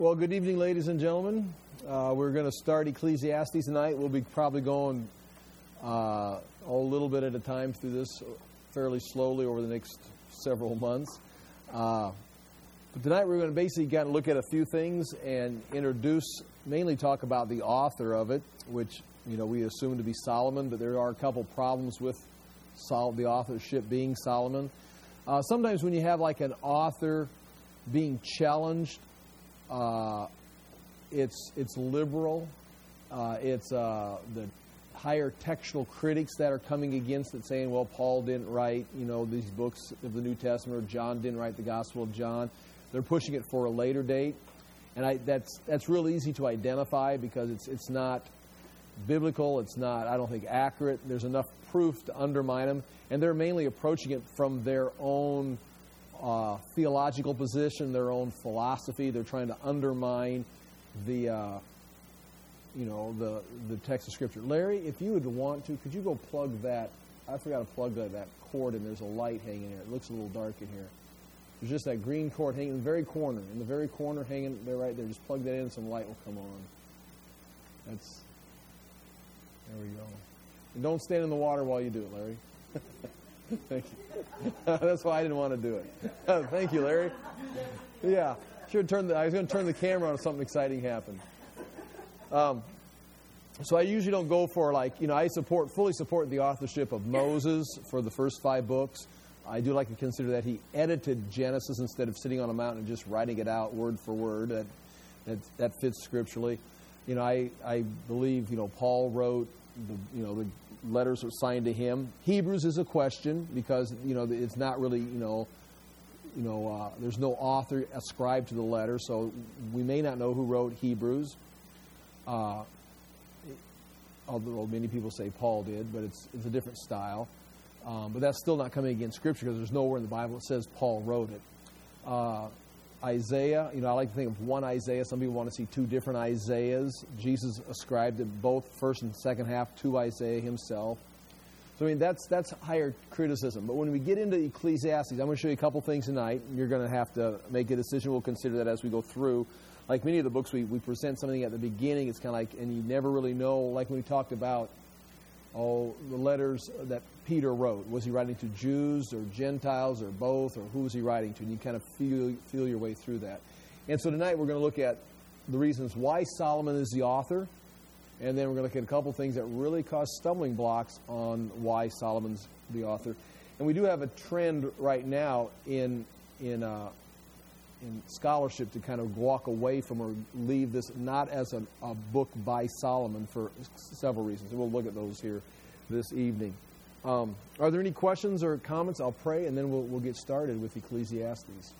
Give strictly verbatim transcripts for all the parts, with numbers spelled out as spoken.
Well, good evening, ladies and gentlemen. Uh, we're going to start Ecclesiastes tonight. We'll be probably going uh, a little bit at a time through this fairly slowly over the next several months. Uh, but tonight we're going to basically kind of look at a few things and introduce, mainly talk about the author of it, which, you know, we assume to be Solomon, but there are a couple problems with Sol- the authorship being Solomon. Uh, sometimes when you have like an author being challenged, Uh, it's it's liberal. Uh, it's uh, the higher textual critics that are coming against it, saying, "Well, Paul didn't write, you know, these books of the New Testament, or John didn't write the Gospel of John." They're pushing it for a later date, and I, that's that's real easy to identify because it's it's not biblical. It's not, I don't think, accurate. There's enough proof to undermine them, and they're mainly approaching it from their own Uh, theological position, their own philosophy. They're trying to undermine the, uh, you know, the the text of Scripture. Larry, if you would want to, could you go plug that? I forgot to plug that, that cord, and there's a light hanging here. It looks a little dark in here. There's just that green cord hanging in the very corner. In the very corner, hanging there, right there. Just plug that in, and some light will come on. That's there we go. And don't stand in the water while you do it, Larry. Thank you. That's why I didn't want to do it. Thank you, Larry. Yeah, should turn. The, I was going to turn the camera on if something exciting happened. Um, so I usually don't go for like you know I support fully support the authorship of Moses for the first five books. I do like to consider that he edited Genesis instead of sitting on a mountain and just writing it out word for word. That that, that fits scripturally. You know, I I believe you know Paul wrote the you know the. letters were signed to him. Hebrews is a question because you know it's not really you know you know uh, there's no author ascribed to the letter, so we may not know who wrote Hebrews. Uh, although many people say Paul did, but it's it's a different style. Um, but that's still not coming against Scripture because there's nowhere in the Bible that says Paul wrote it. Uh, Isaiah, you know, I like to think of one Isaiah. Some people want to see two different Isaiahs. Jesus ascribed it both first and second half to Isaiah himself. So, I mean, that's that's higher criticism. But when we get into Ecclesiastes, I'm going to show you a couple things tonight. You're going to have to make a decision. We'll consider that as we go through. Like many of the books, we, we present something at the beginning. It's kind of like, and you never really know, like when we talked about, oh, the letters that Peter wrote. Was he writing to Jews or Gentiles or both, or who was he writing to? And you kind of feel feel your way through that. And so tonight we're going to look at the reasons why Solomon is the author, and then we're going to look at a couple things that really cause stumbling blocks on why Solomon's the author. And we do have a trend right now in in uh, in scholarship to kind of walk away from or leave this not as a, a book by Solomon for several reasons. And we'll look at those here this evening. Um, are there any questions or comments? I'll pray, and then we'll, we'll get started with Ecclesiastes.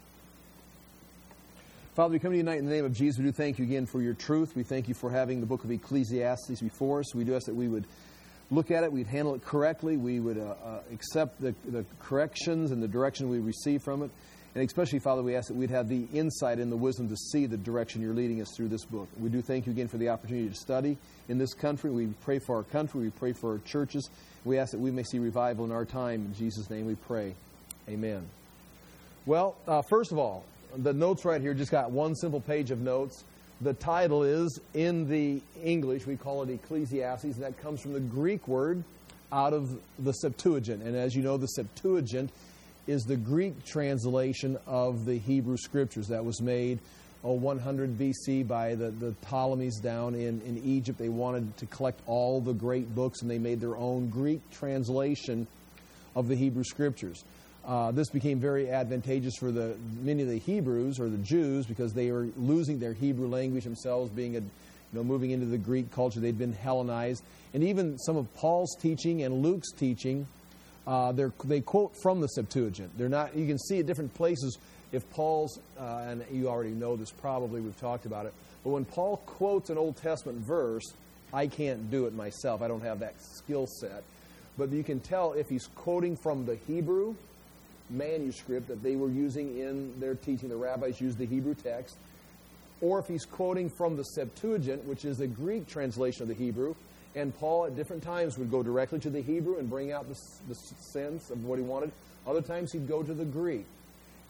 Father, we come to you tonight in the name of Jesus. We do thank you again for your truth. We thank you for having the book of Ecclesiastes before us. We do ask that we would look at it, we'd handle it correctly, we would uh, uh, accept the, the corrections and the direction we receive from it. And especially, Father, we ask that we'd have the insight and the wisdom to see the direction you're leading us through this book. We do thank you again for the opportunity to study in this country. We pray for our country. We pray for our churches. We ask that we may see revival in our time. In Jesus' name we pray. Amen. Well, uh, first of all, the notes right here just got one simple page of notes. The title is, in the English, we call it Ecclesiastes, and that comes from the Greek word out of the Septuagint. And as you know, the Septuagint is the Greek translation of the Hebrew Scriptures that was made oh, one hundred B C by the, the Ptolemies down in, in Egypt. They wanted to collect all the great books, and they made their own Greek translation of the Hebrew Scriptures. Uh, this became very advantageous for the many of the Hebrews or the Jews because they were losing their Hebrew language themselves, being a, you know, moving into the Greek culture. They'd been Hellenized. And even some of Paul's teaching and Luke's teaching, Uh, they quote from the Septuagint. They're not. You can see at different places if Paul's, uh, and you already know this probably, we've talked about it, but when Paul quotes an Old Testament verse, I can't do it myself. I don't have that skill set. But you can tell if he's quoting from the Hebrew manuscript that they were using in their teaching. The rabbis used the Hebrew text. Or if he's quoting from the Septuagint, which is the Greek translation of the Hebrew. And Paul, at different times, would go directly to the Hebrew and bring out the, the sense of what he wanted. Other times, he'd go to the Greek.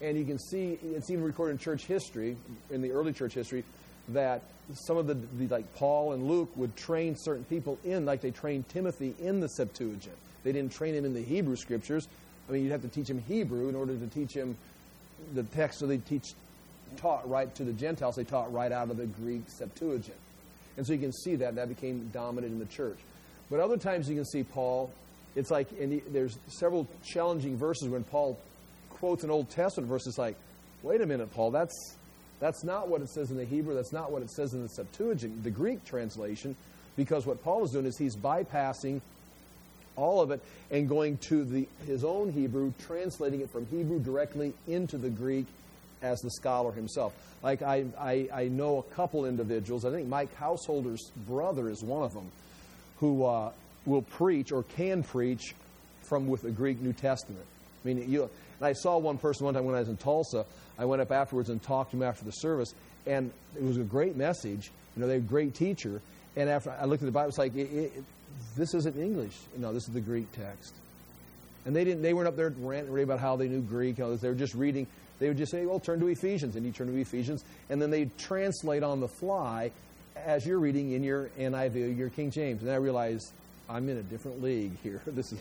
And you can see, it's even recorded in church history, in the early church history, that some of the, the, like Paul and Luke would train certain people in, like they trained Timothy in the Septuagint. They didn't train him in the Hebrew Scriptures. I mean, you'd have to teach him Hebrew in order to teach him the text, so they teach, taught right to the Gentiles. They taught right out of the Greek Septuagint. And so you can see that. That became dominant in the church. But other times you can see Paul, it's like, and he, there's several challenging verses when Paul quotes an Old Testament verse. It's like, wait a minute, Paul, that's that's not what it says in the Hebrew. That's not what it says in the Septuagint, the Greek translation, because what Paul is doing is he's bypassing all of it and going to the his own Hebrew, translating it from Hebrew directly into the Greek as the scholar himself. Like I, I, I know a couple individuals, I think Mike Householder's brother is one of them, who uh, will preach or can preach from with the Greek New Testament. I mean, you, and I saw one person one time when I was in Tulsa. I went up afterwards and talked to him after the service, and it was a great message. You know, they're a great teacher. And after I looked at the Bible, it's like, it, it, this isn't English. No, this is the Greek text. And they didn't. They weren't up there ranting about how they knew Greek. You know, they were just reading. They would just say, well, turn to Ephesians. And you turn to Ephesians. And then they translate on the fly as you're reading in your N I V, your King James. And then I realized I'm in a different league here. This is...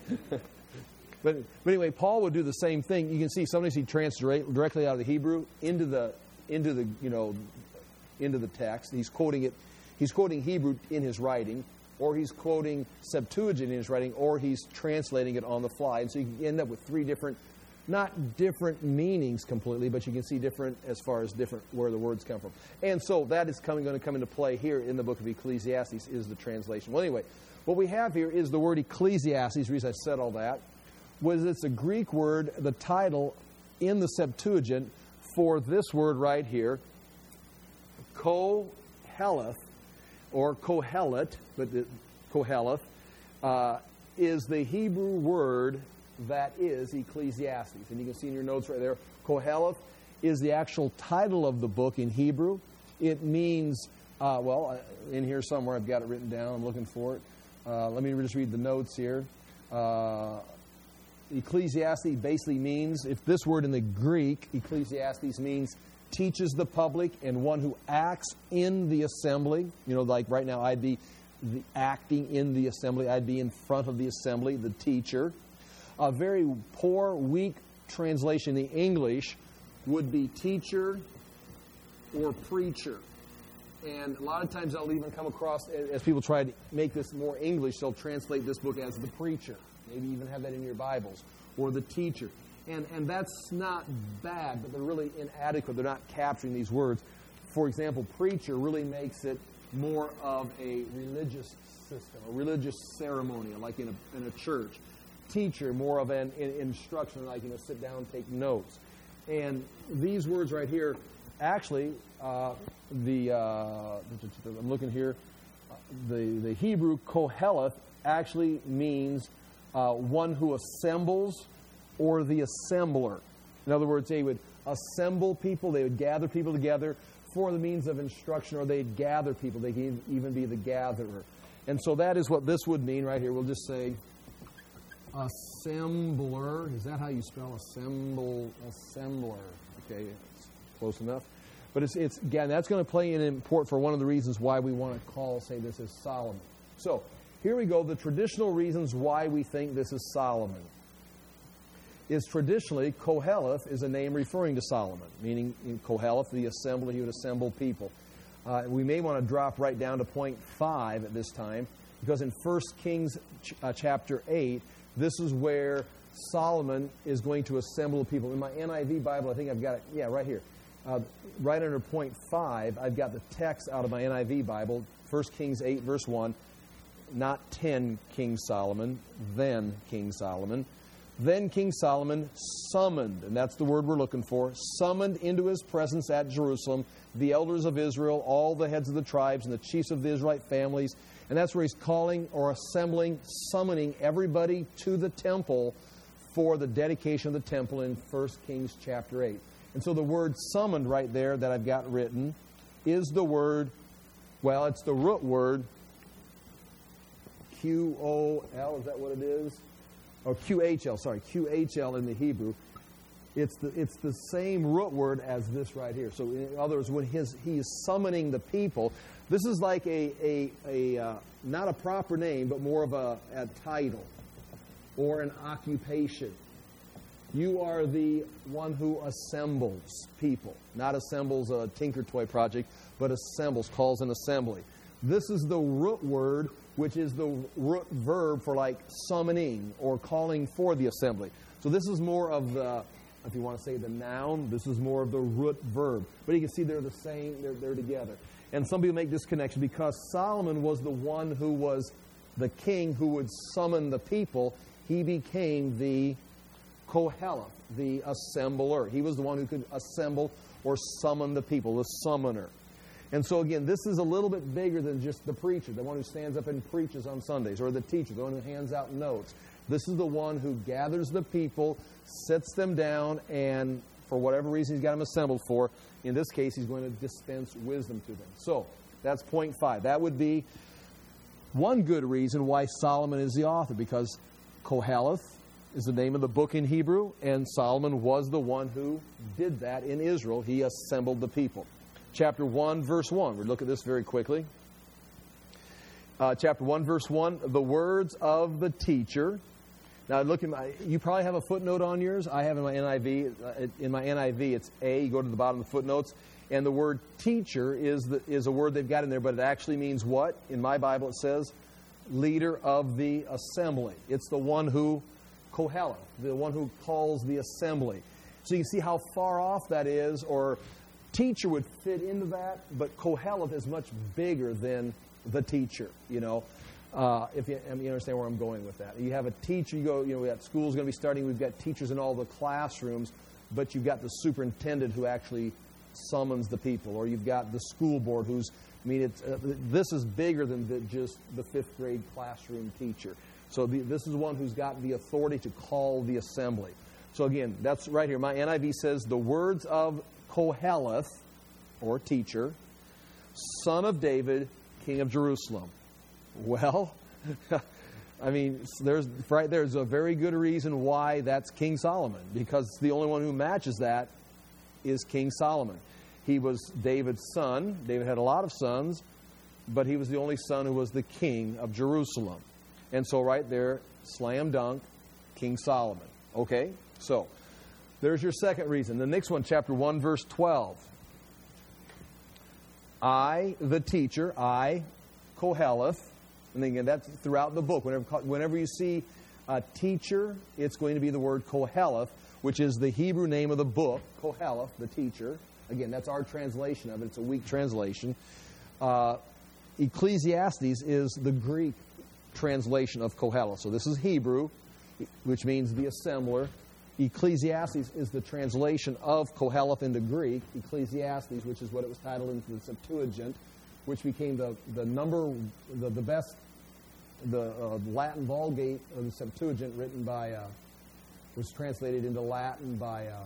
But, but anyway, Paul would do the same thing. You can see sometimes he translates directly out of the Hebrew into the into the you know into the text. He's quoting it. He's quoting Hebrew in his writing, or he's quoting Septuagint in his writing, or he's translating it on the fly. And so you can end up with three different, not different meanings completely, but you can see different as far as different where the words come from. And so that is coming going to come into play here in the book of Ecclesiastes is the translation. Well, anyway, what we have here is the word Ecclesiastes. The reason I said all that was it's a Greek word, the title in the Septuagint for this word right here, Koheleth, or Kohelet, but the, Koheleth, uh, is the Hebrew word that is Ecclesiastes. And you can see in your notes right there, Koheleth is the actual title of the book in Hebrew. It means, uh, well, in here somewhere I've got it written down. I'm looking for it. Uh, let me just read the notes here. Uh, Ecclesiastes basically means, if this word in the Greek, Ecclesiastes means teaches the public and one who acts in the assembly. You know, like right now I'd be the acting in the assembly. I'd be in front of the assembly, the teacher. A very poor, weak translation in the English would be teacher or preacher. And a lot of times I'll even come across, as people try to make this more English, they'll translate this book as the preacher. Maybe even have that in your Bibles. Or the teacher. And and that's not bad, but they're really inadequate. They're not capturing these words. For example, preacher really makes it more of a religious system, a religious ceremony, like in a, in a church. Teacher, more of an in, instruction, like, you know, sit down and take notes. And these words right here, actually, uh, the uh, I'm looking here, the, the Hebrew Koheleth actually means uh, one who assembles or the assembler. In other words, they would assemble people, they would gather people together for the means of instruction, or they'd gather people. They could even be the gatherer. And so that is what this would mean right here. We'll just say assembler. Is that how you spell assemble? Assembler. Okay, it's close enough. But it's, it's again, that's going to play an important for one of the reasons why we want to call, say, this is Solomon. So here we go. The traditional reasons why we think this is Solomon is traditionally Koheleth is a name referring to Solomon, meaning in Koheleth, the assembly, he would assemble people. Uh, we may want to drop right down to point five at this time, because in First Kings ch- uh, chapter eight, this is where Solomon is going to assemble people. In my N I V Bible, I think I've got it, yeah, right here. Uh, right under point five, I've got the text out of my N I V Bible, First Kings eight, verse one, not ten King Solomon, then King Solomon. Then King Solomon summoned, and that's the word we're looking for, summoned into his presence at Jerusalem the elders of Israel, all the heads of the tribes, and the chiefs of the Israelite families. And that's where he's calling or assembling, summoning everybody to the temple for the dedication of the temple in First Kings chapter eight. And so the word summoned right there that I've got written is the word, well, it's the root word, Q O L, is that what it is? Or Q H L, sorry, Q H L in the Hebrew. It's the, it's the same root word as this right here. So in other words, when his, he is summoning the people, this is like a, a, a uh, not a proper name, but more of a, a title or an occupation. You are the one who assembles people. Not assembles a Tinker Toy project, but assembles, calls an assembly. This is the root word, which is the root verb for like summoning or calling for the assembly. So this is more of the, if you want to say the noun, this is more of the root verb. But you can see they're the same, they're, they're together. And some people make this connection because Solomon was the one who was the king who would summon the people. He became the Koheleth, the assembler. He was the one who could assemble or summon the people, the summoner. And so again, this is a little bit bigger than just the preacher, the one who stands up and preaches on Sundays, or the teacher, the one who hands out notes. This is the one who gathers the people, sits them down, and for whatever reason he's got them assembled for, in this case, he's going to dispense wisdom to them. So, that's point five. That would be one good reason why Solomon is the author, because Koheleth is the name of the book in Hebrew, and Solomon was the one who did that in Israel. He assembled the people. Chapter one, verse one. We'll look at this very quickly. Uh, chapter one, verse one, the words of the teacher. Now, look, at my, you probably have a footnote on yours. I have in my N I V. Uh, in my N I V, it's A. You go to the bottom of the footnotes. And the word teacher is the, is a word they've got in there, but it actually means what? In my Bible, it says leader of the assembly. It's the one who, Koheleth, the one who calls the assembly. So you can see how far off that is, or teacher would fit into that, but Koheleth is much bigger than the teacher, you know. Uh, if you, I mean, you understand where I'm going with that. You have a teacher, you go, you know, we got school's going to be starting, we've got teachers in all the classrooms, but you've got the superintendent who actually summons the people, or you've got the school board who's, I mean, it's, uh, this is bigger than the, just the fifth grade classroom teacher. So the, this is one who's got the authority to call the assembly. So again, that's right here. My N I V says, the words of Koheleth, or teacher, son of David, king of Jerusalem. Well, I mean, there's right there's a very good reason why that's King Solomon, because the only one who matches that is King Solomon. He was David's son. David had a lot of sons, but he was the only son who was the king of Jerusalem. And so right there, slam dunk, King Solomon. Okay? So, there's your second reason. The next one, chapter one, verse twelve. I, the teacher, I, Koheleth, and again, that's throughout the book. Whenever, whenever you see a teacher, it's going to be the word Koheleth, which is the Hebrew name of the book, Koheleth, the teacher. Again, that's our translation of it. It's a weak translation. Uh, Ecclesiastes is the Greek translation of Koheleth. So this is Hebrew, which means the assembler. Ecclesiastes is the translation of Koheleth into Greek. Ecclesiastes, which is what it was titled in the Septuagint, which became the, the number, the, the best, the uh, Latin Vulgate of the Septuagint, written by, uh, was translated into Latin by uh,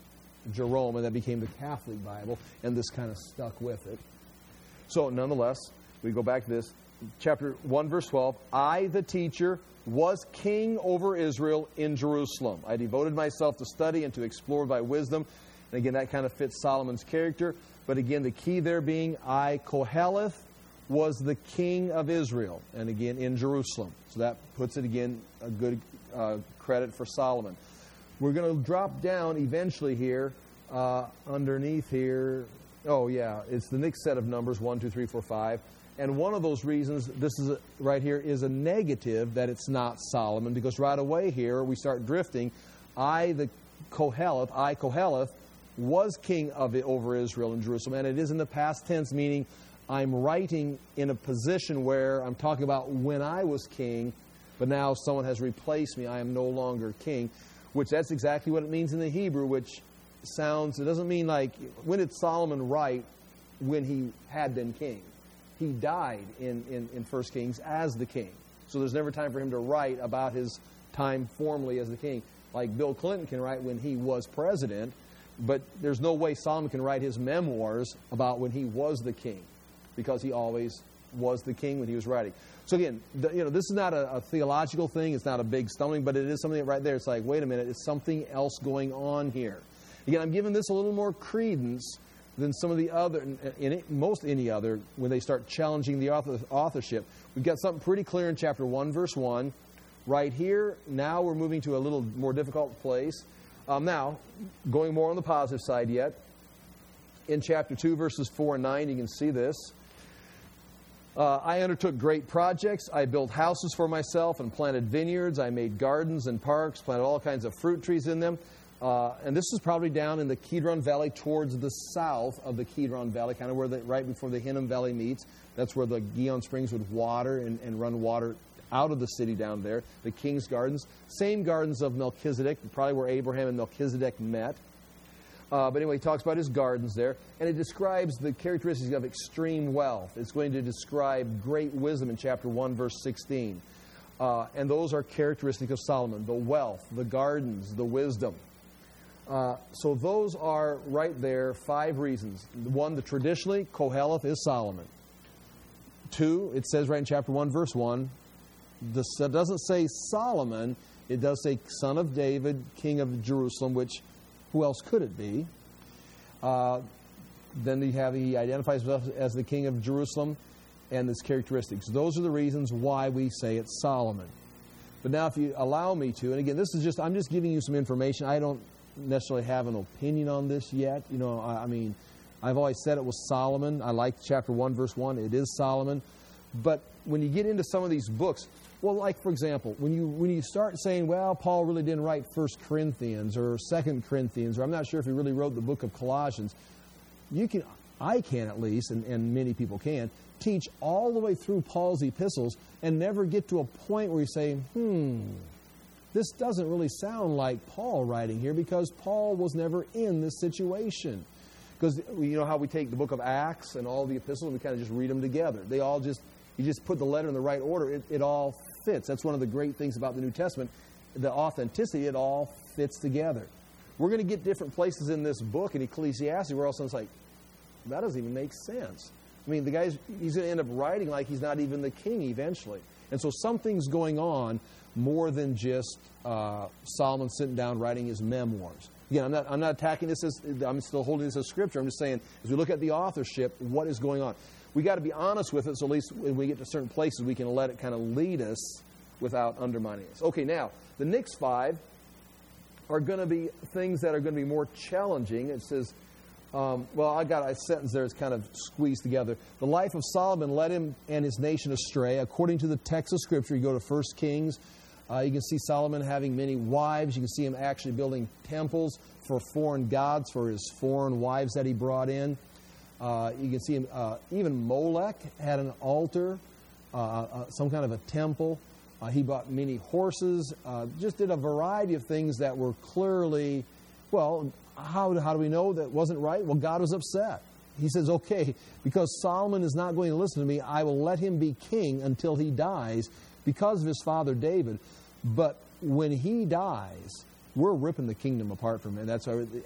Jerome, and that became the Catholic Bible, and this kind of stuck with it. So, nonetheless, we go back to this. Chapter one, verse twelve, I, the teacher, was king over Israel in Jerusalem. I devoted myself to study and to explore by wisdom. And again, that kind of fits Solomon's character. But again, the key there being, I, Koheleth, was the king of Israel. And again, in Jerusalem. So that puts it, again, a good uh, credit for Solomon. We're going to drop down eventually here, uh, underneath here. Oh, yeah, it's the next set of numbers, one, two, three, four, five. And one of those reasons, this is a, right here, is a negative that it's not Solomon, because right away here we start drifting. I, the Koheleth, I, Koheleth, was king of it over Israel and Jerusalem. And it is in the past tense, meaning I'm writing in a position where I'm talking about when I was king, but now someone has replaced me. I am no longer king, which that's exactly what it means in the Hebrew, which sounds, it doesn't mean like, when did Solomon write when he had been king? He died in, in, in First Kings as the king. So there's never time for him to write about his time formally as the king. Like Bill Clinton can write when he was president, but there's no way Solomon can write his memoirs about when he was the king, because he always was the king when he was writing. So again, the, you know, this is not a, a theological thing. It's not a big stumbling, but it is something right there. It's like, wait a minute, it's something else going on here. Again, I'm giving this a little more credence than some of the other, in it, most any other, when they start challenging the author, authorship. We've got something pretty clear in chapter one, verse one. Right here, now we're moving to a little more difficult place. Um, now, going more on the positive side yet, in chapter two, verses four and nine, you can see this. Uh, I undertook great projects. I built houses for myself and planted vineyards. I made gardens and parks, planted all kinds of fruit trees in them. Uh, and this is probably down in the Kidron Valley towards the south of the Kidron Valley, kind of where the, right before the Hinnom Valley meets. That's where the Gihon Springs would water and, and run water out of the city down there, the King's Gardens. Same gardens of Melchizedek, probably where Abraham and Melchizedek met. Uh, but anyway, he talks about his gardens there, and it describes the characteristics of extreme wealth. It's going to describe great wisdom in chapter one, verse sixteen. Uh, and those are characteristics of Solomon, the wealth, the gardens, the wisdom. Uh, so those are right there, five reasons. One, the traditionally, Koheleth is Solomon. Two, it says right in chapter one, verse one, this, it doesn't say Solomon, it does say son of David, king of Jerusalem, which, who else could it be? Uh, then you have, he identifies himself as the king of Jerusalem and his characteristics. Those are the reasons why we say it's Solomon. But now if you allow me to, and again, this is just, I'm just giving you some information. I don't necessarily have an opinion on this yet. You know, I, I mean, I've always said it was Solomon. I like chapter one, verse one. It is Solomon. But when you get into some of these books, well, like, for example, when you when you start saying, well, Paul really didn't write First Corinthians or Second Corinthians, or I'm not sure if he really wrote the book of Colossians, you can, I can at least, and, and many people can, teach all the way through Paul's epistles and never get to a point where you say, hmm, this doesn't really sound like Paul writing here, because Paul was never in this situation. Because you know how we take the book of Acts and all the epistles and we kind of just read them together. They all just, you just put the letter in the right order. It, it all fits. That's one of the great things about the New Testament. The authenticity, it all fits together. We're going to get different places in this book in Ecclesiastes where all of a sudden it's like, that doesn't even make sense. I mean, the guy's, he's going to end up writing like he's not even the king eventually. And so something's going on more than just uh, Solomon sitting down writing his memoirs. Again, I'm not, I'm not attacking this as, I'm still holding this as scripture. I'm just saying, as we look at the authorship, what is going on? We got to be honest with it, so at least when we get to certain places, we can let it kind of lead us without undermining us. Okay, now, the next five are going to be things that are going to be more challenging. It says, um, well, I got a sentence there that's kind of squeezed together. The life of Solomon led him and his nation astray. According to the text of Scripture, you go to First Kings, uh, you can see Solomon having many wives. You can see him actually building temples for foreign gods, for his foreign wives that he brought in. Uh, you can see him, uh, even Molech had an altar, uh, uh, some kind of a temple. Uh, he bought many horses, uh, just did a variety of things that were clearly, well, how, how do we know that wasn't right? Well, God was upset. He says, okay, because Solomon is not going to listen to me, I will let him be king until he dies because of his father David. But when he dies, we're ripping the kingdom apart from him. That's why,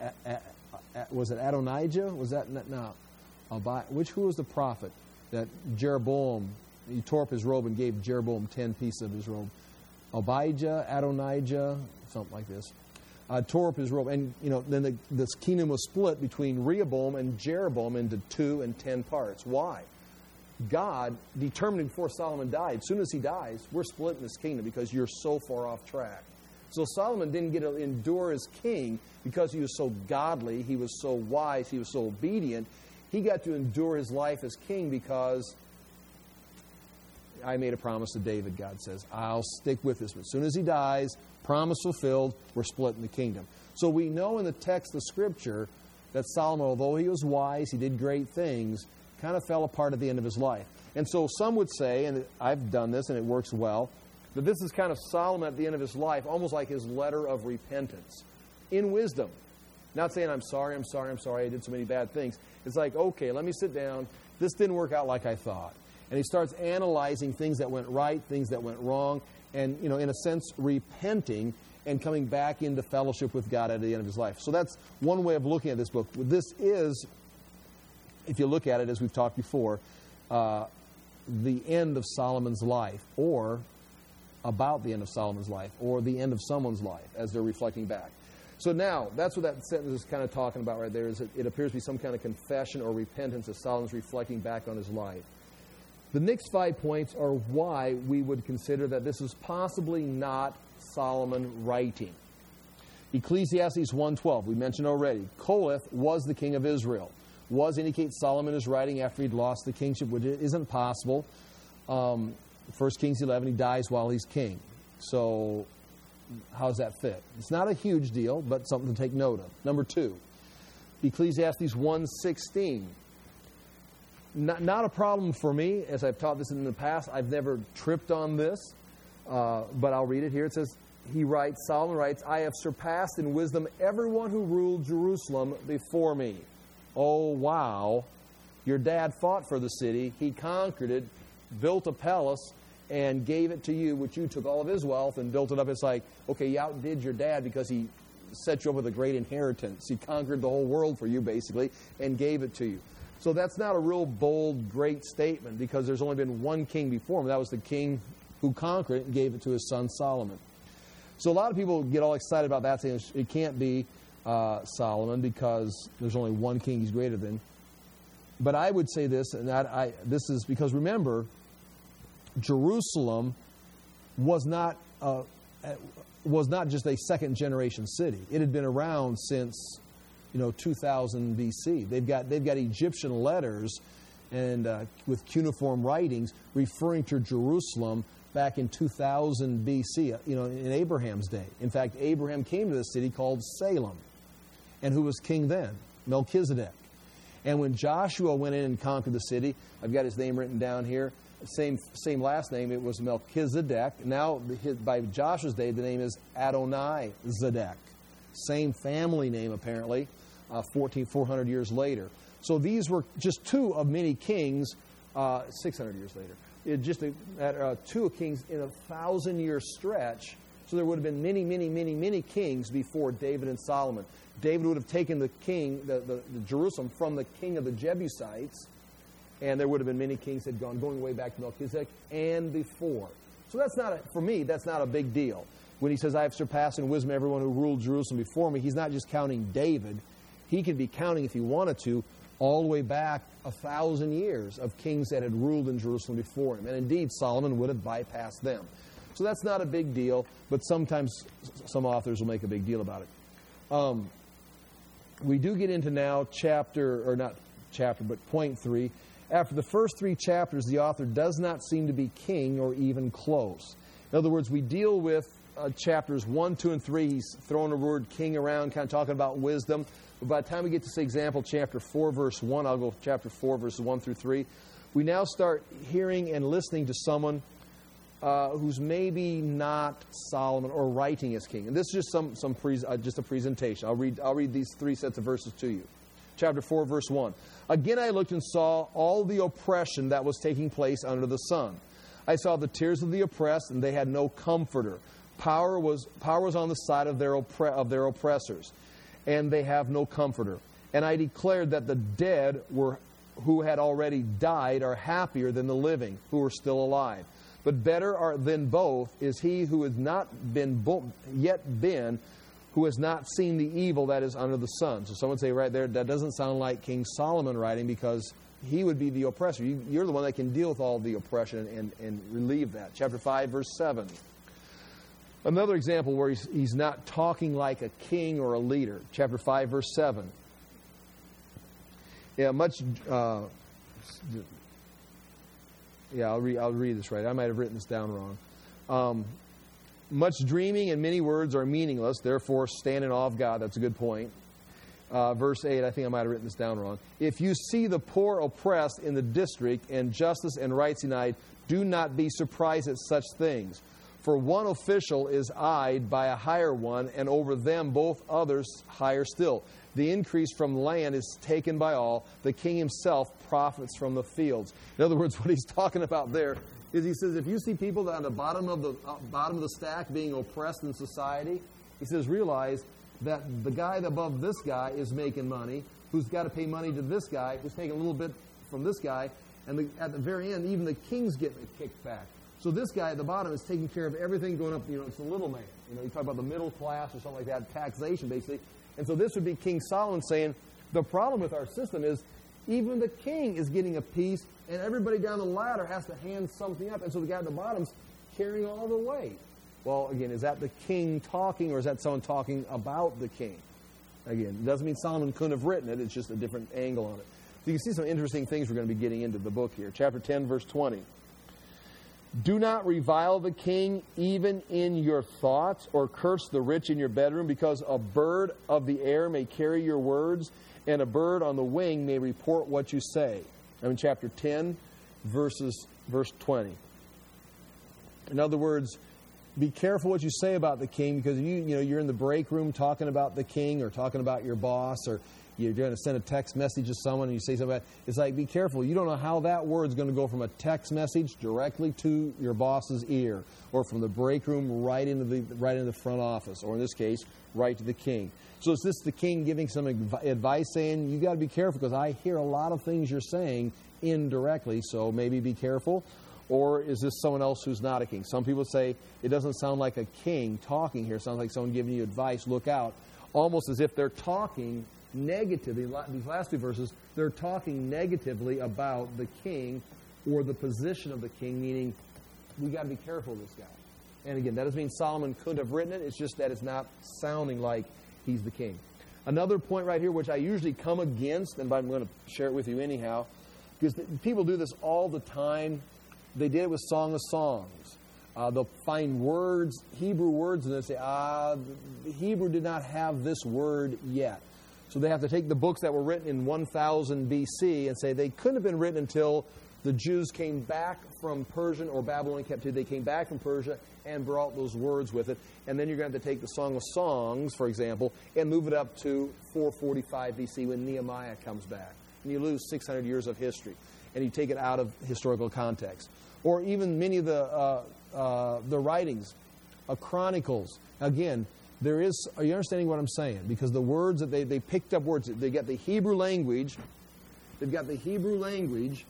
was it Adonijah? Was that, no. Which, who was the prophet that Jeroboam, he tore up his robe and gave Jeroboam ten pieces of his robe? Abijah, Adonijah, something like this. Uh, tore up his robe. And, you know, then the, this kingdom was split between Rehoboam and Jeroboam into two and ten parts. Why? God determined before Solomon died, as soon as he dies, we're splitting this kingdom because you're so far off track. So Solomon didn't get to endure as king because he was so godly, he was so wise, he was so obedient. He got to endure his life as king because I made a promise to David, God says. I'll stick with this. But as soon as he dies, promise fulfilled, we're splitting the kingdom. So we know in the text of Scripture that Solomon, although he was wise, he did great things, kind of fell apart at the end of his life. And so some would say, and I've done this and it works well, that this is kind of Solomon at the end of his life, almost like his letter of repentance. In wisdom. Not saying, I'm sorry, I'm sorry, I'm sorry, I did so many bad things. It's like, okay, let me sit down. This didn't work out like I thought. And he starts analyzing things that went right, things that went wrong, and, you know, in a sense, repenting and coming back into fellowship with God at the end of his life. So that's one way of looking at this book. This is, if you look at it, as we've talked before, uh, the end of Solomon's life, or about the end of Solomon's life, or the end of someone's life as they're reflecting back. So now, that's what that sentence is kind of talking about right there, is it, it appears to be some kind of confession or repentance as Solomon's reflecting back on his life. The next five points are why we would consider that this is possibly not Solomon writing. Ecclesiastes one twelve, we mentioned already. Kohath was the king of Israel. Was indicates Solomon is writing after he'd lost the kingship, which isn't possible. Um, First Kings eleven, he dies while he's king. So how does that fit? It's not a huge deal, but something to take note of. Number two, Ecclesiastes one sixteen. Not, not a problem for me, as I've taught this in the past. I've never tripped on this, uh, but I'll read it here. It says, he writes, Solomon writes, I have surpassed in wisdom everyone who ruled Jerusalem before me. Oh, wow. Your dad fought for the city. He conquered it, built a palace, and gave it to you, which you took all of his wealth and built it up. It's like, okay, you outdid your dad because he set you up with a great inheritance. He conquered the whole world for you, basically, and gave it to you. So that's not a real bold, great statement, because there's only been one king before him. That was the king who conquered it and gave it to his son Solomon. So a lot of people get all excited about that, saying it can't be uh, Solomon because there's only one king he's greater than. But I would say this, and that I, this is because, remember, Jerusalem was not uh, was not just a second-generation city. It had been around since, you know, two thousand B C. They've got they've got Egyptian letters and uh, with cuneiform writings referring to Jerusalem back in two thousand B C. You know, in Abraham's day. In fact, Abraham came to this city called Salem, and who was king then? Melchizedek. And when Joshua went in and conquered the city, I've got his name written down here. Same same last name. It was Melchizedek. Now, his, by Joshua's day, the name is Adonai Zedek. Same family name, apparently, uh, fourteen, four hundred years later. So these were just two of many kings, uh, six hundred years later. It just a, uh, two kings in a thousand-year stretch. So there would have been many, many, many, many kings before David and Solomon. David would have taken the king, the, the, the Jerusalem, from the king of the Jebusites, and there would have been many kings that had gone going way back to Melchizedek and before. So that's not, a, for me, that's not a big deal. When he says, I have surpassed in wisdom everyone who ruled Jerusalem before me, he's not just counting David. He could be counting, if he wanted to, all the way back a thousand years of kings that had ruled in Jerusalem before him. And indeed, Solomon would have bypassed them. So that's not a big deal, but sometimes some authors will make a big deal about it. Um, we do get into now chapter, or not chapter, but point three. After the first three chapters, the author does not seem to be king or even close. In other words, we deal with uh, chapters one, two, and three. He's throwing the word king around, kind of talking about wisdom. But by the time we get to, say, example, chapter four, verse one, I'll go chapter four, verses one through three. We now start hearing and listening to someone uh, who's maybe not Solomon or writing as king. And this is just some some pre- uh, just a presentation. I'll read I'll read these three sets of verses to you. Chapter four, verse one. Again I looked and saw all the oppression that was taking place under the sun. I saw the tears of the oppressed, and they had no comforter. Power was power was on the side of their oppre- of their oppressors, and they have no comforter. And I declared that the dead were who had already died are happier than the living who are still alive. But better are than both is he who has not been bo- yet been, who has not seen the evil that is under the sun. So someone say right there, that doesn't sound like King Solomon writing, because he would be the oppressor. You, you're the one that can deal with all the oppression and, and relieve that. Chapter five, verse seven. Another example where he's, he's not talking like a king or a leader. Chapter five, verse seven. Yeah, much... Uh, yeah, I'll read, I'll read this right. I might have written this down wrong. Um, much dreaming and many words are meaningless. Therefore, stand in awe of God. That's a good point. Uh, verse eight, I think I might have written this down wrong. If you see the poor oppressed in the district, and justice and rights denied, do not be surprised at such things. For one official is eyed by a higher one, and over them both others higher still. The increase from land is taken by all. The king himself profits from the fields. In other words, what he's talking about there is he says, if you see people that are on the bottom of the uh, bottom of the stack being oppressed in society, he says, realize that the guy above this guy is making money, who's got to pay money to this guy, who's taking a little bit from this guy, And the, at the very end, even the king's getting a kickback. So this guy at the bottom is taking care of everything going up. You know, it's the little man. You know, you talk about the middle class or something like that, taxation basically. And so this would be King Solomon saying, the problem with our system is even the king is getting a piece, and everybody down the ladder has to hand something up. And so the guy at the bottom's carrying all the weight. Well, again, is that the king talking, or is that someone talking about the king? Again, it doesn't mean Solomon couldn't have written it. It's just a different angle on it. So you can see some interesting things we're going to be getting into the book here. Chapter ten, verse twenty. Do not revile the king even in your thoughts, or curse the rich in your bedroom, because a bird of the air may carry your words, and a bird on the wing may report what you say. I'm in chapter ten, verses, verse twenty. In other words, be careful what you say about the king, because you, you know, you're in the break room talking about the king or talking about your boss, or you're going to send a text message to someone and you say something about it. It's like, be careful. You don't know how that word's going to go from a text message directly to your boss's ear, or from the break room right into the right into the front office, or in this case, right to the king. So is this the king giving some adv- advice saying, you got to be careful because I hear a lot of things you're saying indirectly, so maybe be careful? Or is this someone else who's not a king? Some people say it doesn't sound like a king talking here. It sounds like someone giving you advice. Look out. Almost as if they're talking negatively. These last two verses, they're talking negatively about the king or the position of the king, meaning we got to be careful of this guy. And again, that doesn't mean Solomon couldn't have written it. It's just that it's not sounding like he's the king. Another point right here, which I usually come against, and I'm going to share it with you anyhow, because people do this all the time. They did it with Song of Songs. Uh, they'll find words, Hebrew words, and they'll say, ah, the Hebrew did not have this word yet. So they have to take the books that were written in one thousand B C and say they couldn't have been written until the Jews came back from Persian or Babylonian captivity. They came back from Persia and brought those words with it. And then you're going to have to take the Song of Songs, for example, and move it up to four forty-five B C when Nehemiah comes back. And you lose six hundred years of history. And you take it out of historical context. Or even many of the uh, uh, the writings, uh, Chronicles. Again, there is, are you understanding what I'm saying? Because the words that they, they picked up words, they got the Hebrew language, they've got the Hebrew language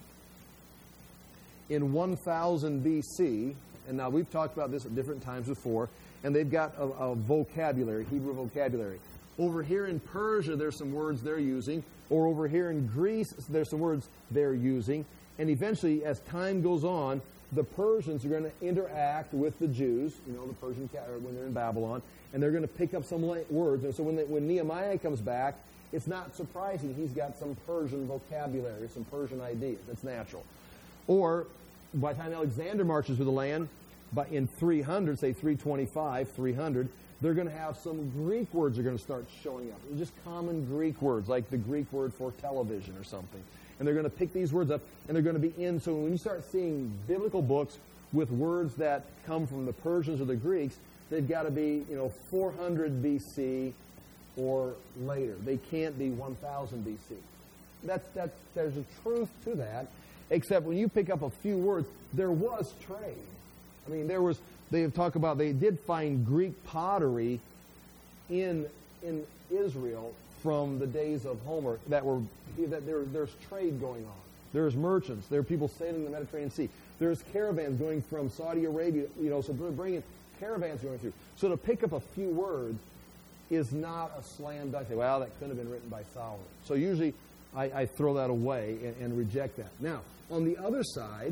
in one thousand B C, and now we've talked about this at different times before, and they've got a, a vocabulary, Hebrew vocabulary. Over here in Persia, there's some words they're using, or over here in Greece, there's some words they're using, and eventually, as time goes on, the Persians are going to interact with the Jews, you know, the Persian when they're in Babylon, and they're going to pick up some words. And so when, they, when Nehemiah comes back, it's not surprising he's got some Persian vocabulary, some Persian ideas. That's natural. Or by the time Alexander marches through the land, but in three hundred, say three twenty-five, three hundred, they're going to have some Greek words that are going to start showing up. Just common Greek words, like the Greek word for television or something. And they're going to pick these words up, and they're going to be in. So when you start seeing biblical books with words that come from the Persians or the Greeks, they've got to be, you know, four hundred B C or later. They can't be one thousand B C. That's, that's, there's a truth to that, except when you pick up a few words, there was trade. I mean, there was, they have talked about, they did find Greek pottery in in Israel from the days of Homer that were, that there, there's trade going on. There's merchants. There are people sailing the Mediterranean Sea. There's caravans going from Saudi Arabia, you know, so they're bringing caravans going through. So to pick up a few words is not a slam dunk. Say, well, that couldn't have been written by Solomon. So usually I, I throw that away and, and reject that. Now, on the other side,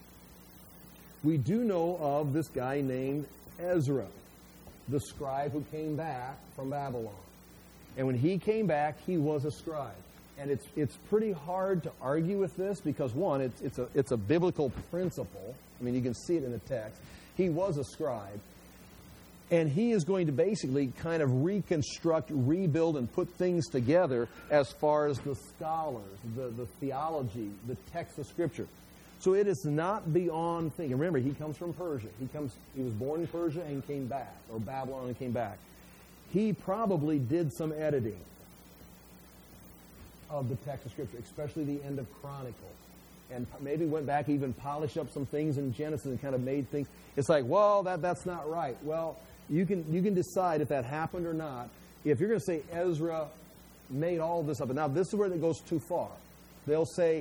we do know of this guy named Ezra, the scribe who came back from Babylon. And when he came back, he was a scribe. And it's it's pretty hard to argue with this because, one, it's it's a it's a biblical principle. I mean, you can see it in the text. He was a scribe. And he is going to basically kind of reconstruct, rebuild, and put things together as far as the scholars, the, the theology, the text of Scripture. So it is not beyond thinking. Remember, he comes from Persia. He comes. He was born in Persia and came back, or Babylon and came back. He probably did some editing of the text of Scripture, especially the end of Chronicles. And maybe went back, even polished up some things in Genesis and kind of made things. It's like, well, that that's not right. Well, you can you can decide if that happened or not. If you're going to say Ezra made all this up, and now this is where it goes too far. They'll say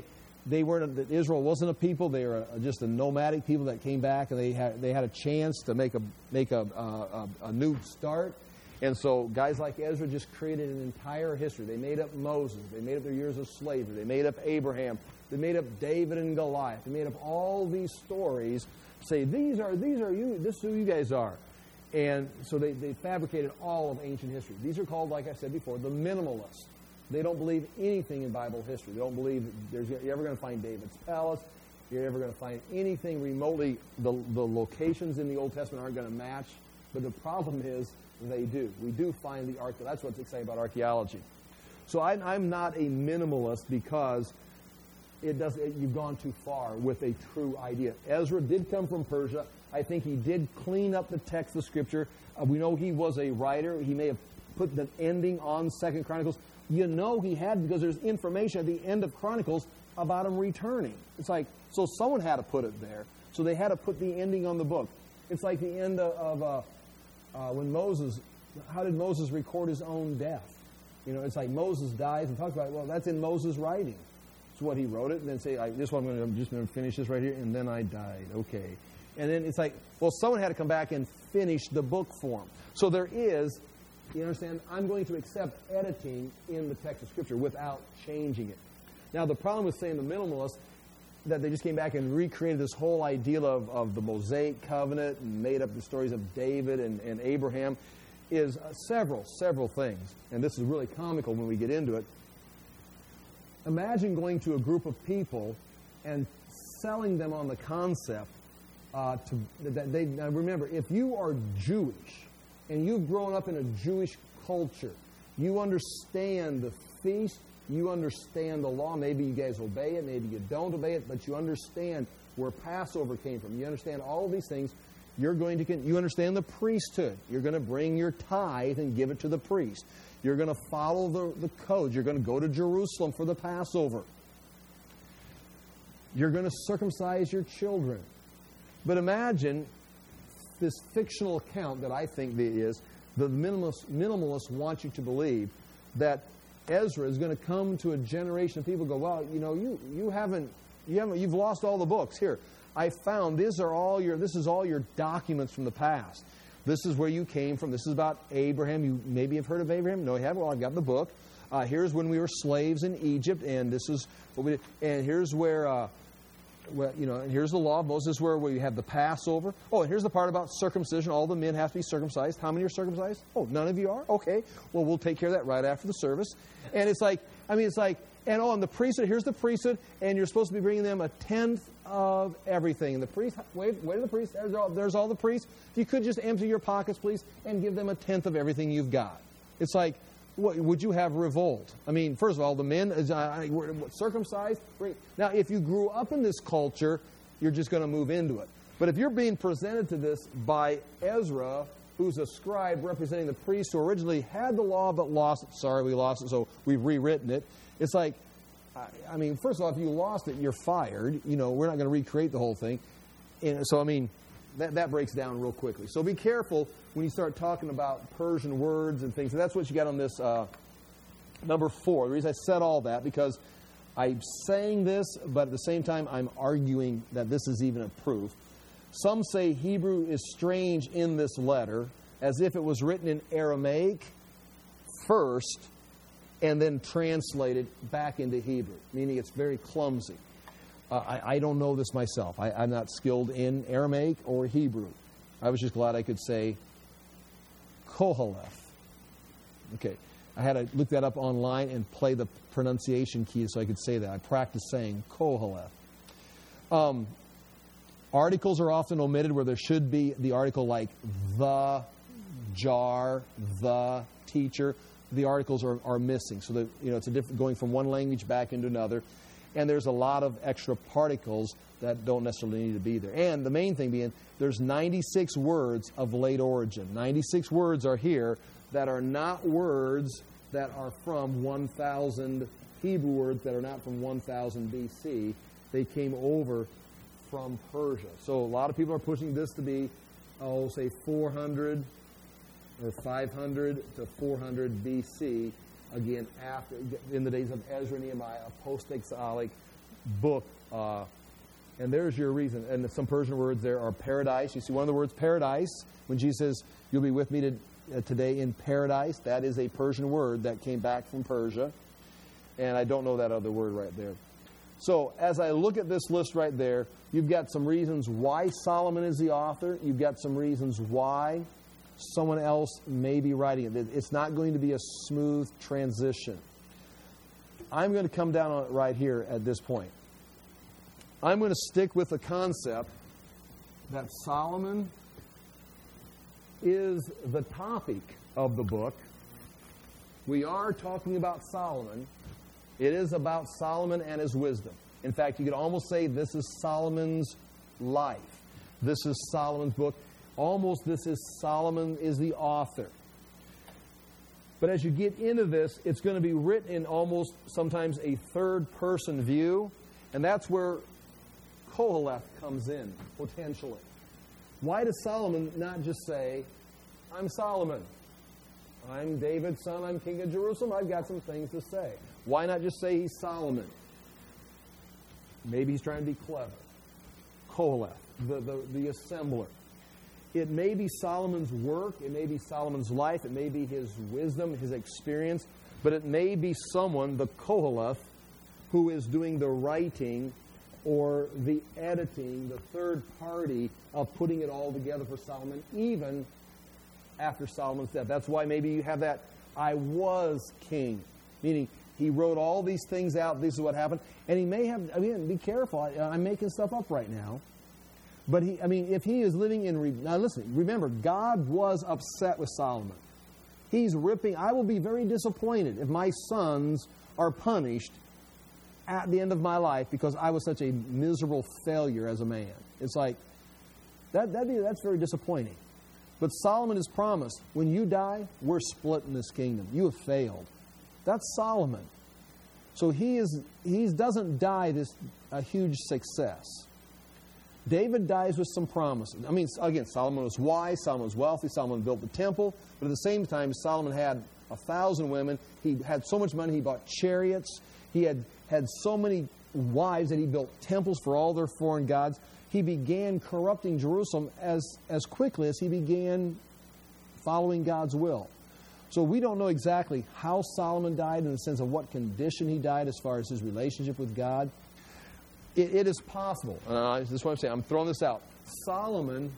they weren't. That Israel wasn't a people. They were a, just a nomadic people that came back, and they had they had a chance to make a make a a, a new start. And so guys like Ezra just created an entire history. They made up Moses. They made up their years of slavery. They made up Abraham. They made up David and Goliath. They made up all these stories. Say these are these are you. This is who you guys are. And so they, they fabricated all of ancient history. These are called, like I said before, the minimalists. They don't believe anything in Bible history. They don't believe there's, you're ever going to find David's palace. You're ever going to find anything remotely. The, the locations in the Old Testament aren't going to match. But the problem is they do. We do find the archaeology. That's what's exciting about archaeology. So I, I'm not a minimalist because it does. It, you've gone too far with a true idea. Ezra did come from Persia. I think he did clean up the text of Scripture. Uh, we know he was a writer. He may have put the ending on Second Chronicles. You know he had, because there's information at the end of Chronicles about him returning. It's like, so someone had to put it there. So they had to put the ending on the book. It's like the end of, of uh, uh, when Moses, how did Moses record his own death? You know, it's like Moses dies and talks about it. Well, that's in Moses' writing. It's what he wrote it, and then say, I, this one I'm, gonna, I'm just going to finish this right here, and then I died. Okay. And then it's like, well, someone had to come back and finish the book form. So there is, you understand, I'm going to accept editing in the text of Scripture without changing it. Now, the problem with saying the minimalists, that they just came back and recreated this whole idea of, of the Mosaic covenant and made up the stories of David and, and Abraham, is uh, several, several things. And this is really comical when we get into it. Imagine going to a group of people and selling them on the concept uh, to that they now remember, if you are Jewish and you've grown up in a Jewish culture, you understand the feast, you understand the law. Maybe you guys obey it, maybe you don't obey it, but you understand where Passover came from. You understand all of these things. You're going to, you understand the priesthood. You're going to bring your tithe and give it to the priest. You're going to follow the, the codes. You're going to go to Jerusalem for the Passover. You're going to circumcise your children. But imagine this fictional account that I think it is, the minimalist, minimalists want you to believe that Ezra is going to come to a generation of people and go, well, you know, you, you haven't, you haven't, you've lost all the books. Here, I found, these are all your, this is all your documents from the past. This is where you came from. This is about Abraham. You maybe have heard of Abraham. No, you haven't. Well, I've got the book. Uh, here's when we were slaves in Egypt, and this is what we did. And here's where, uh, well, you know, here's the law of Moses, where we have the Passover. Oh, and here's the part about circumcision. All the men have to be circumcised. How many are circumcised? Oh, none of you are? Okay. Well, we'll take care of that right after the service. And it's like, I mean, it's like, and oh, and the priesthood, here's the priesthood, and you're supposed to be bringing them a tenth of everything. And the priest, wait, wait to the priest, there's all, there's all the priests. If you could just empty your pockets, please, and give them a tenth of everything you've got. It's like, what, would you have revolt? I mean, first of all, the men, uh, were circumcised. Great. Now, if you grew up in this culture, you're just going to move into it. But if you're being presented to this by Ezra, who's a scribe representing the priests who originally had the law but lost it. Sorry, we lost it, so we've rewritten it. It's like, I mean, first of all, if you lost it, you're fired. You know, we're not going to recreate the whole thing. And so, I mean, that, that breaks down real quickly. So be careful when you start talking about Persian words and things. And that's what you got on this uh, number four. The reason I said all that, because I'm saying this, but at the same time, I'm arguing that this is even a proof. Some say Hebrew is strange in this letter, as if it was written in Aramaic first, and then translated back into Hebrew, meaning it's very clumsy. Uh, I, I don't know this myself. I, I'm not skilled in Aramaic or Hebrew. I was just glad I could say Koheleth. Okay. I had to look that up online and play the pronunciation keys so I could say that. I practiced saying Koheleth. Um, articles are often omitted where there should be the article like the, jar, the, teacher. The articles are, are missing. So that, you know, it's a different, going from one language back into another. And there's a lot of extra particles that don't necessarily need to be there. And the main thing being, there's ninety-six words of late origin. ninety-six words are here that are not words that are from one thousand, Hebrew words that are not from one thousand B C. They came over from Persia. So a lot of people are pushing this to be, oh, say four hundred or five hundred to four hundred B C, again, after in the days of Ezra and Nehemiah, a post-exilic book. Uh, and there's your reason. And some Persian words there are paradise. You see one of the words paradise, when Jesus says, you'll be with me to, uh, today in paradise, that is a Persian word that came back from Persia. And I don't know that other word right there. So as I look at this list right there, you've got some reasons why Solomon is the author. You've got some reasons why someone else may be writing it. It's not going to be a smooth transition. I'm going to come down on it right here at this point. I'm going to stick with the concept that Solomon is the topic of the book. We are talking about Solomon. It is about Solomon and his wisdom. In fact, you could almost say this is Solomon's life. This is Solomon's book. Almost this is Solomon is the author. But as you get into this, it's going to be written in almost sometimes a third-person view. And that's where Koheleth comes in, potentially. Why does Solomon not just say, I'm Solomon. I'm David's son. I'm king of Jerusalem. I've got some things to say. Why not just say he's Solomon? Maybe he's trying to be clever. Koheleth, the, the, the assembler. It may be Solomon's work. It may be Solomon's life. It may be his wisdom, his experience. But it may be someone, the Koheleth, who is doing the writing or the editing, the third party of putting it all together for Solomon, even after Solomon's death. That's why maybe you have that, I was king. Meaning, he wrote all these things out. This is what happened. And he may have, I mean, be careful. I, I'm making stuff up right now. But, he, I mean, if he is living in... Re, now, listen, remember, God was upset with Solomon. He's ripping... I will be very disappointed if my sons are punished at the end of my life because I was such a miserable failure as a man. It's like, that, that that's very disappointing. But Solomon has promised, when you die, we're splitting this kingdom. You have failed. That's Solomon. So he is he doesn't die this a huge success. David dies with some promises. I mean, again, Solomon was wise, Solomon was wealthy, Solomon built the temple, but at the same time, Solomon had a thousand women. He had so much money, he bought chariots. He had had so many wives that he built temples for all their foreign gods. He began corrupting Jerusalem as, as quickly as he began following God's will. So we don't know exactly how Solomon died in the sense of what condition he died as far as his relationship with God. It, it is possible. Uh, this is what I'm saying. I'm throwing this out. Solomon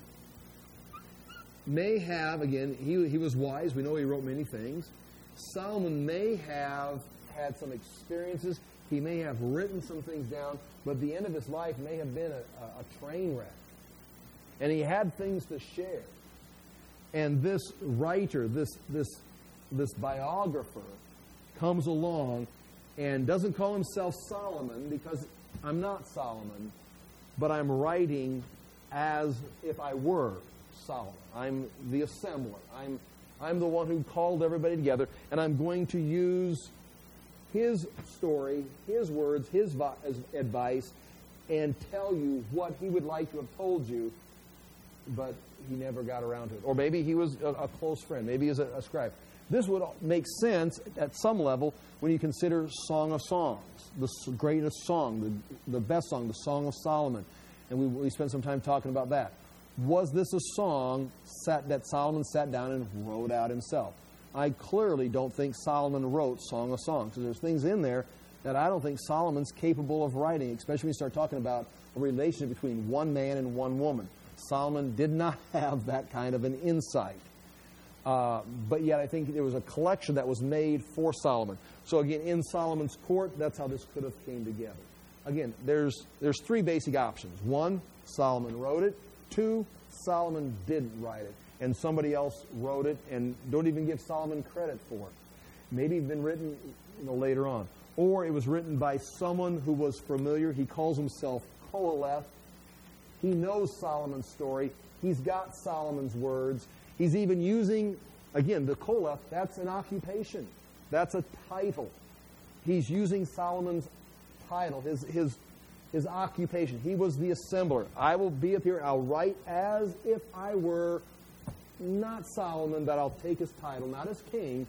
may have, again, he, he was wise. We know he wrote many things. Solomon may have had some experiences. He may have written some things down, but the end of his life may have been a, a, a train wreck. And he had things to share. And this writer, this this this biographer, comes along and doesn't call himself Solomon because I'm not Solomon, but I'm writing as if I were Solomon. I'm the assembler. I'm I'm the one who called everybody together, and I'm going to use his story, his words, his vi- advice, and tell you what he would like to have told you, but he never got around to it. Or maybe he was a, a close friend. Maybe he's a, a scribe. This would make sense at some level when you consider Song of Songs, the greatest song, the, the best song, the Song of Solomon. And we, we spent some time talking about that. Was this a song sat, that Solomon sat down and wrote out himself? I clearly don't think Solomon wrote Song of Songs, because there's things in there that I don't think Solomon's capable of writing, especially when you start talking about a relationship between one man and one woman. Solomon did not have that kind of an insight. Uh, but yet I think there was a collection that was made for Solomon. So again, in Solomon's court, that's how this could have came together. Again, there's there's three basic options. One, Solomon wrote it. Two, Solomon didn't write it, and somebody else wrote it, and don't even give Solomon credit for it. Maybe it's been written, you know, later on. Or it was written by someone who was familiar. He calls himself Koheleth. He knows Solomon's story. He's got Solomon's words. He's even using, again, the Koheleth, that's an occupation. That's a title. He's using Solomon's title, his his his occupation. He was the assembler. I will be up here, I'll write as if I were not Solomon, but I'll take his title, not as king,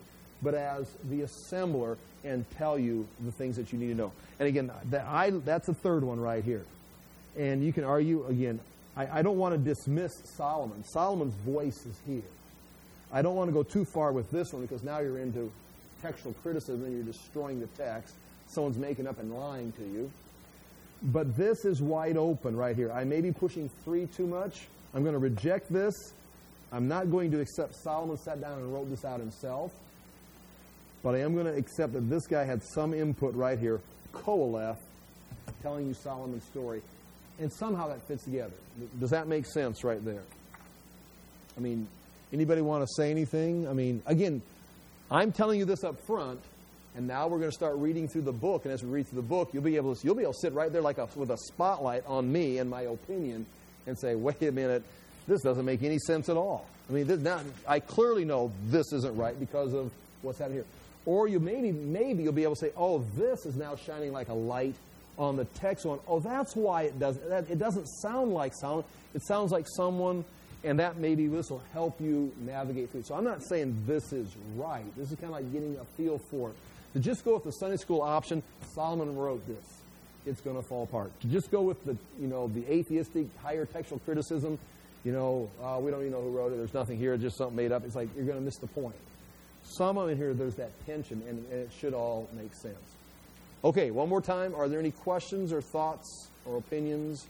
but as the assembler and tell you the things that you need to know. And again, that I, that's the third one right here. And you can argue, again, I, I don't want to dismiss Solomon. Solomon's voice is here. I don't want to go too far with this one because now you're into textual criticism and you're destroying the text. Someone's making up and lying to you. But this is wide open right here. I may be pushing three too much. I'm going to reject this. I'm not going to accept Solomon sat down and wrote this out himself. But I am going to accept that this guy had some input right here, Qoheleth, telling you Solomon's story. And somehow that fits together. Does that make sense right there? I mean, anybody want to say anything? I mean, again, I'm telling you this up front, and now we're going to start reading through the book. And as we read through the book, you'll be able to you'll be able to sit right there like a, with a spotlight on me and my opinion, and say, "Wait a minute, this doesn't make any sense at all." I mean, this, now I clearly know this isn't right because of what's happening here. Or you maybe maybe you'll be able to say, "Oh, this is now shining like a light on the text one. Oh, that's why it doesn't. That, it doesn't sound like sound. It sounds like someone." And that maybe this will help you navigate through. So I'm not saying this is right. This is kind of like getting a feel for it. To just go with the Sunday school option, Solomon wrote this. It's going to fall apart. To just go with the, you know, the atheistic higher textual criticism, you know, uh, we don't even know who wrote it. There's nothing here. It's just something made up. It's like you're going to miss the point. Somehow in here, there's that tension, and, and it should all make sense. Okay, one more time. Are there any questions or thoughts or opinions?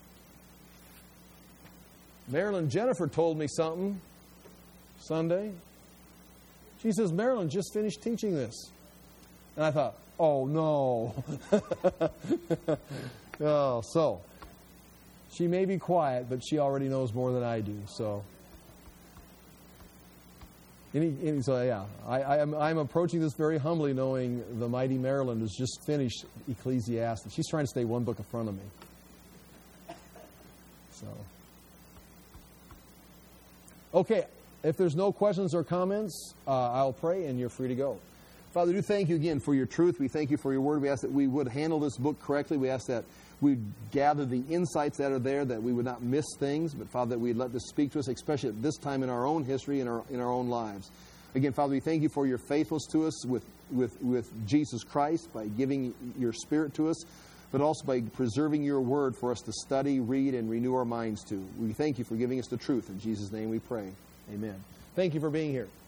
Marilyn Jennifer told me something Sunday. She says, Marilyn just finished teaching this. And I thought, oh, no. oh, so she may be quiet, but she already knows more than I do. So, any, any, so yeah, I, I am, I'm approaching this very humbly, knowing the mighty Marilyn has just finished Ecclesiastes. She's trying to stay one book in front of me. So. Okay, if there's no questions or comments, uh, I'll pray and you're free to go. Father, we do thank you again for your truth. We thank you for your word. We ask that we would handle this book correctly. We ask that we'd gather the insights that are there, that we would not miss things, but Father, that we'd let this speak to us, especially at this time in our own history and our, in our own lives. Again, Father, we thank you for your faithfulness to us with, with, with Jesus Christ by giving your Spirit to us, but also by preserving your word for us to study, read, and renew our minds to. We thank you for giving us the truth. In Jesus' name we pray. Amen. Thank you for being here.